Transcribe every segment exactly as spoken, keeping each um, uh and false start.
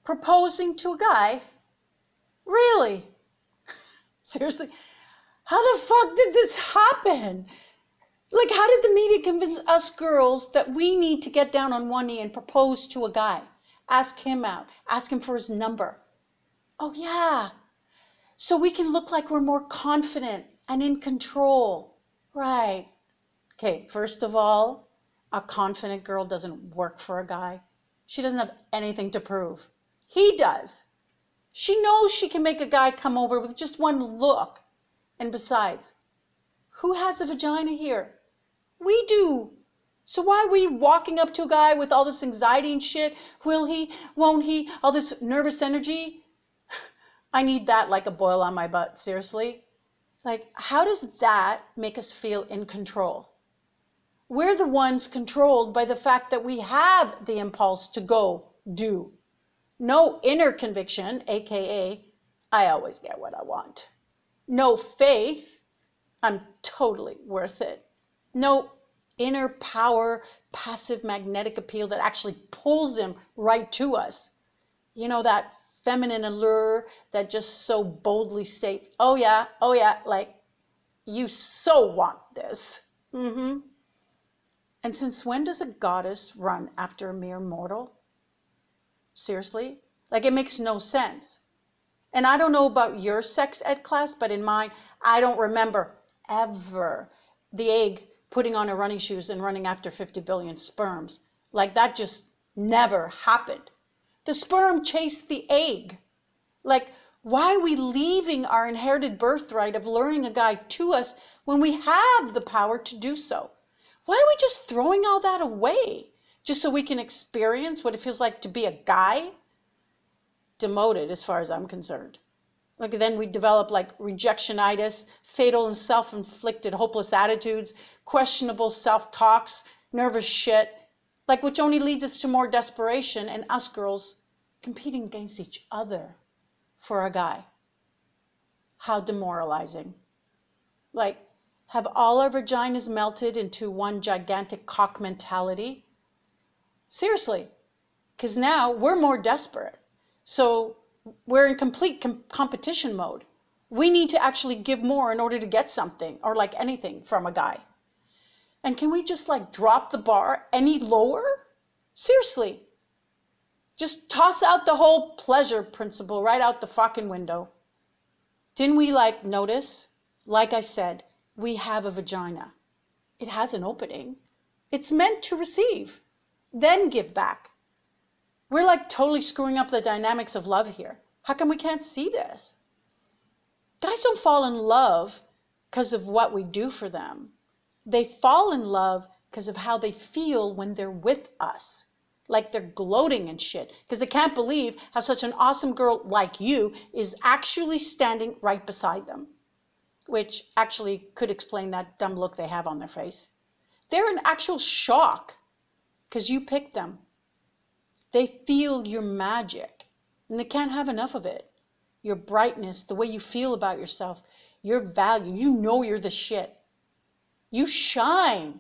proposing to a guy? Really? Seriously? How the fuck did this happen? Like, how did the media convince us girls that we need to get down on one knee and propose to a guy? Ask him out. Ask him for his number. Oh, yeah. So we can look like we're more confident and in control. Right. Okay, first of all, a confident girl doesn't work for a guy. She doesn't have anything to prove. He does. She knows she can make a guy come over with just one look. And besides, who has a vagina here? We do. So why are we walking up to a guy with all this anxiety and shit? Will he? Won't he? All this nervous energy? I need that like a boil on my butt, seriously. Like, how does that make us feel in control? We're the ones controlled by the fact that we have the impulse to go do. No inner conviction, aka, I always get what I want. No faith, I'm totally worth it. No inner power, passive magnetic appeal that actually pulls him right to us. You know, that feminine allure that just so boldly states, oh yeah, oh yeah, like, you so want this. Mm-hmm. And since when does a goddess run after a mere mortal? Seriously? Like, it makes no sense. And I don't know about your sex ed class, but in mine, I don't remember ever the egg putting on her running shoes and running after fifty billion sperms. Like, that just never happened. The sperm chased the egg. Like, why are we leaving our inherited birthright of luring a guy to us when we have the power to do so? Why are we just throwing all that away just so we can experience what it feels like to be a guy? Demoted as far as I'm concerned. Like, then we develop like rejectionitis, fatal and self-inflicted hopeless attitudes, questionable self-talks, nervous shit, like, which only leads us to more desperation and us girls competing against each other for a guy. How demoralizing. Like, have all our vaginas melted into one gigantic cock mentality? Seriously, because now we're more desperate. So we're in complete com- competition mode. We need to actually give more in order to get something, or like anything from a guy. And can we just like drop the bar any lower? Seriously. Just toss out the whole pleasure principle right out the fucking window. Didn't we like notice? Like I said, we have a vagina. It has an opening. It's meant to receive, then give back. We're like totally screwing up the dynamics of love here. How come we can't see this? Guys don't fall in love because of what we do for them. They fall in love because of how they feel when they're with us. Like they're gloating and shit. Because they can't believe how such an awesome girl like you is actually standing right beside them. Which actually could explain that dumb look they have on their face. They're in actual shock because you picked them. They feel your magic and they can't have enough of it. Your brightness, the way you feel about yourself, your value. You know you're the shit. You shine.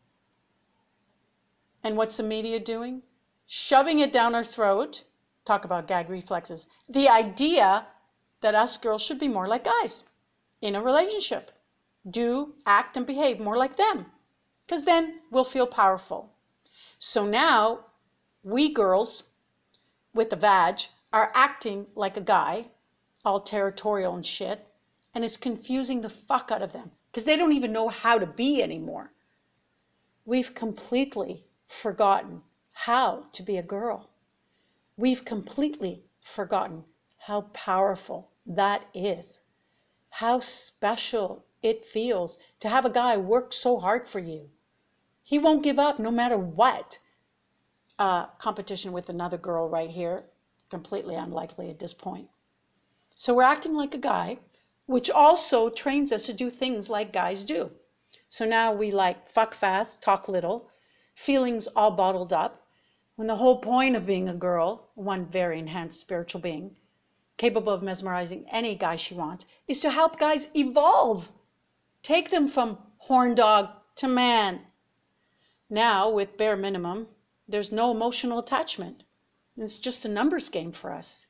And what's the media doing? Shoving it down our throat. Talk about gag reflexes. The idea that us girls should be more like guys in a relationship. Do, act, and behave more like them. Because then we'll feel powerful. So now, we girls with the vag are acting like a guy, all territorial and shit, and it's confusing the fuck out of them because they don't even know how to be anymore. We've completely forgotten how to be a girl. We've completely forgotten how powerful that is, how special it feels to have a guy work so hard for you. He won't give up no matter what. Uh, competition with another girl right here, completely unlikely at this point. So we're acting like a guy, which also trains us to do things like guys do. So now we like fuck fast, talk little, feelings all bottled up, when the whole point of being a girl, one very enhanced spiritual being, capable of mesmerizing any guy she wants, is to help guys evolve. Take them from horn dog to man. Now, with bare minimum, there's no emotional attachment. It's just a numbers game for us.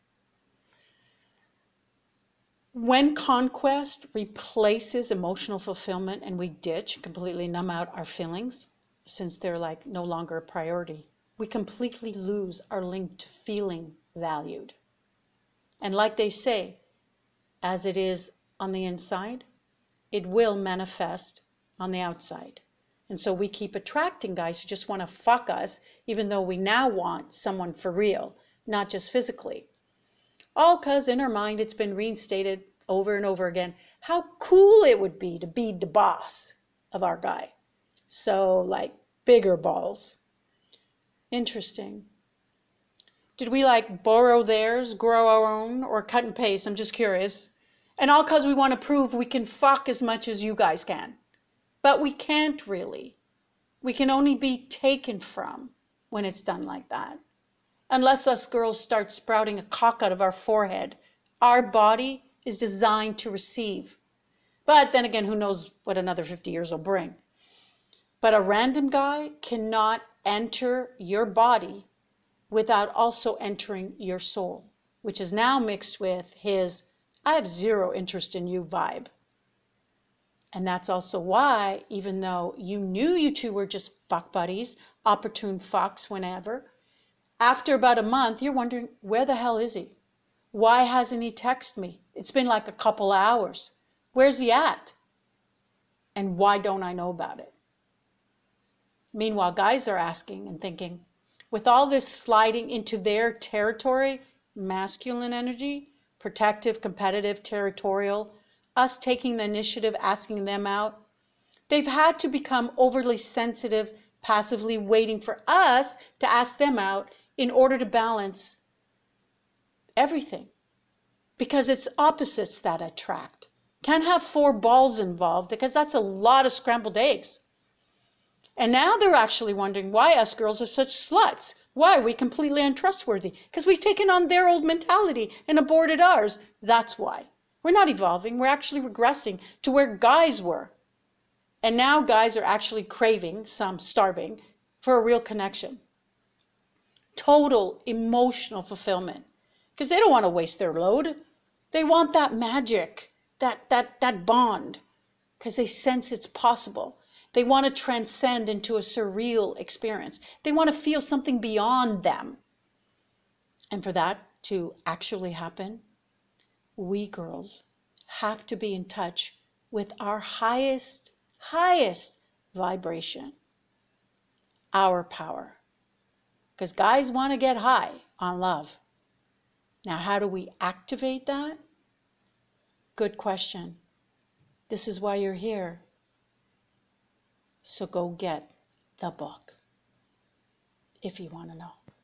When conquest replaces emotional fulfillment and we ditch, completely numb out our feelings, since they're like no longer a priority, we completely lose our link to feeling valued. And like they say, as it is on the inside, it will manifest on the outside. And so we keep attracting guys who just want to fuck us, even though we now want someone for real, not just physically. All because in our mind it's been reinstated over and over again how cool it would be to be the boss of our guy. So, like, bigger balls. Interesting. Did we like borrow theirs, grow our own, or cut and paste? I'm just curious. And all because we want to prove we can fuck as much as you guys can. But we can't really. We can only be taken from when it's done like that. Unless us girls start sprouting a cock out of our forehead. Our body is designed to receive. But then again, who knows what another fifty years will bring. But a random guy cannot enter your body without also entering your soul, which is now mixed with his I have zero interest in you vibe. And that's also why, even though you knew you two were just fuck buddies, opportune fucks whenever, after about a month, you're wondering, where the hell is he? Why hasn't he texted me? It's been like a couple hours. Where's he at? And why don't I know about it? Meanwhile, guys are asking and thinking, with all this sliding into their territory, masculine energy, protective, competitive, territorial, us taking the initiative, asking them out, they've had to become overly sensitive, passively waiting for us to ask them out in order to balance everything. Because it's opposites that attract. Can't have four balls involved because that's a lot of scrambled eggs. And now they're actually wondering why us girls are such sluts. Why are we completely untrustworthy? Because we've taken on their old mentality and aborted ours. That's why. We're not evolving. We're actually regressing to where guys were. And now guys are actually craving, some starving, for a real connection. Total emotional fulfillment. Because they don't want to waste their load. They want that magic, that, that, that bond. Because they sense it's possible. They want to transcend into a surreal experience. They want to feel something beyond them. And for that to actually happen, we girls have to be in touch with our highest, highest vibration, our power. Because guys want to get high on love. Now, how do we activate that? Good question. This is why you're here. So go get the book if you want to know.